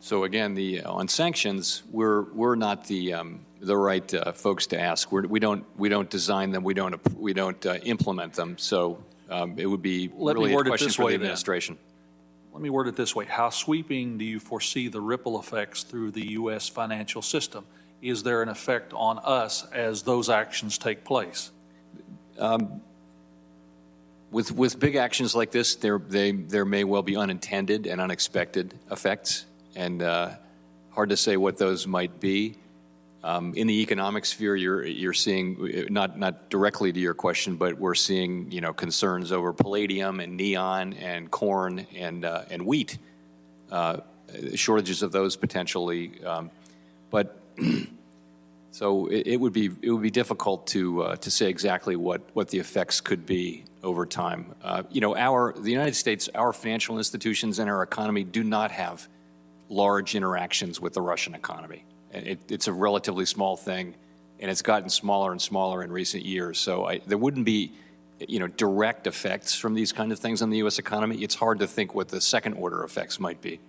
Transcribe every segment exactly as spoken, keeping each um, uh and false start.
So again, the on sanctions, we're we're not the um, the right uh, folks to ask. We're, we don't we don't design them. We don't we don't uh, implement them. So um, it would be Let really me word a it question this for way, the then. administration. Let me word it this way. How sweeping do you foresee the ripple effects through the U S financial system? Is there an effect on us as those actions take place? Um, with with big actions like this, there they there may well be unintended and unexpected effects, and uh, hard to say what those might be. Um, in the economic sphere, you're you're seeing not not directly to your question, but we're seeing you know concerns over palladium and neon and corn and uh, and wheat, uh, shortages of those potentially, um, but. So it, it would be it would be difficult to uh, to say exactly what, what the effects could be over time. Uh, you know, our the United States, our financial institutions and our economy do not have large interactions with the Russian economy. It, it's a relatively small thing, and it's gotten smaller and smaller in recent years. So I, there wouldn't be, you know, direct effects from these kind of things on the U S economy. It's hard to think what the second order effects might be.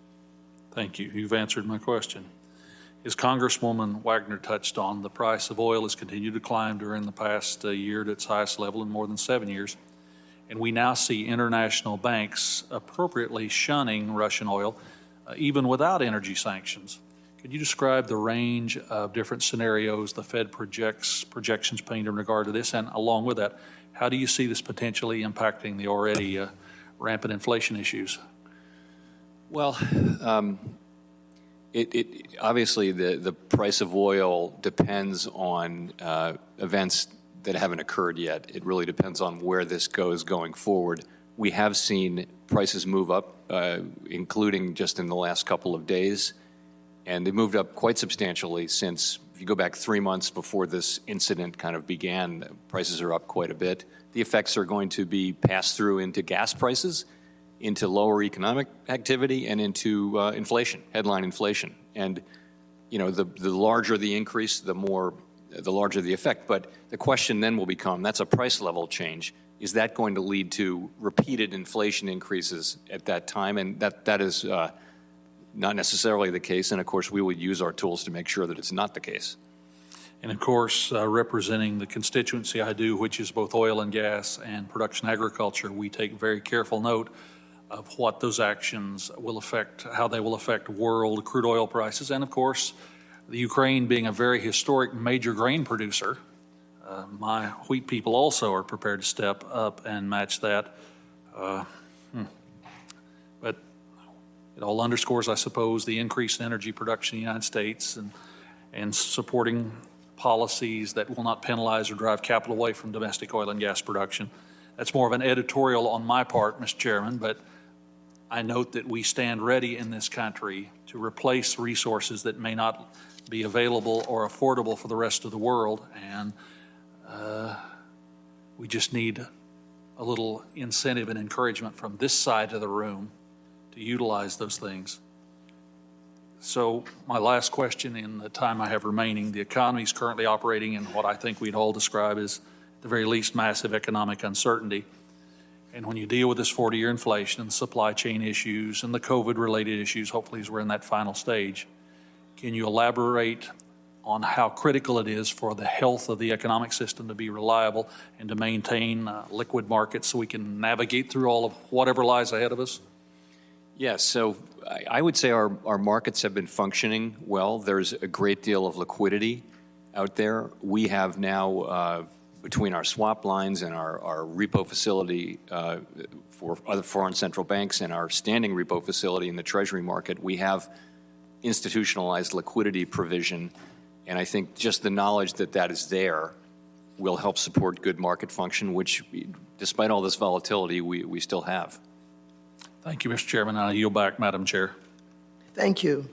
Thank you. You've answered my question. As Congresswoman Wagner touched on, the price of oil has continued to climb during the past uh, year to its highest level in more than seven years. And we now see international banks appropriately shunning Russian oil, uh, even without energy sanctions. Could you describe the range of different scenarios the Fed projects projections paint in regard to this? And along with that, how do you see this potentially impacting the already uh, rampant inflation issues? Well, um, It, it, obviously, the, the price of oil depends on uh, events that haven't occurred yet. It really depends on where this goes going forward. We have seen prices move up, uh, including just in the last couple of days, and they moved up quite substantially since, if you go back three months before this incident kind of began, prices are up quite a bit. The effects are going to be passed through into gas prices, into lower economic activity, and into uh, inflation, headline inflation. And, you know, the, the larger the increase, the more, the larger the effect. But the question then will become, that's a price level change. Is that going to lead to repeated inflation increases at that time? And that, that is uh, not necessarily the case. And of course, we would use our tools to make sure that it's not the case. And of course, uh, representing the constituency I do, which is both oil and gas and production agriculture, we take very careful note of what those actions will affect, how they will affect world crude oil prices. And of course, the Ukraine being a very historic major grain producer, uh, my wheat people also are prepared to step up and match that. Uh, hmm. But it all underscores, I suppose, the increase in energy production in the United States and, and supporting policies that will not penalize or drive capital away from domestic oil and gas production. That's more of an editorial on my part, Mister Chairman, but I note that we stand ready in this country to replace resources that may not be available or affordable for the rest of the world, and uh, we just need a little incentive and encouragement from this side of the room to utilize those things. So my last question in the time I have remaining, the economy is currently operating in what I think we'd all describe as, at the very least, massive economic uncertainty. And when you deal with this forty-year inflation and supply chain issues and the COVID-related issues, hopefully as we're in that final stage, can you elaborate on how critical it is for the health of the economic system to be reliable and to maintain uh, liquid markets so we can navigate through all of whatever lies ahead of us? Yes, so I, I would say our, our markets have been functioning well. There's a great deal of liquidity out there. We have now uh, between our swap lines and our, our repo facility uh, for other foreign central banks and our standing repo facility in the Treasury market, we have institutionalized liquidity provision. And I think just the knowledge that that is there will help support good market function, which, despite all this volatility, we, we still have. Thank you, Mister Chairman. I yield back, Madam Chair. Thank you.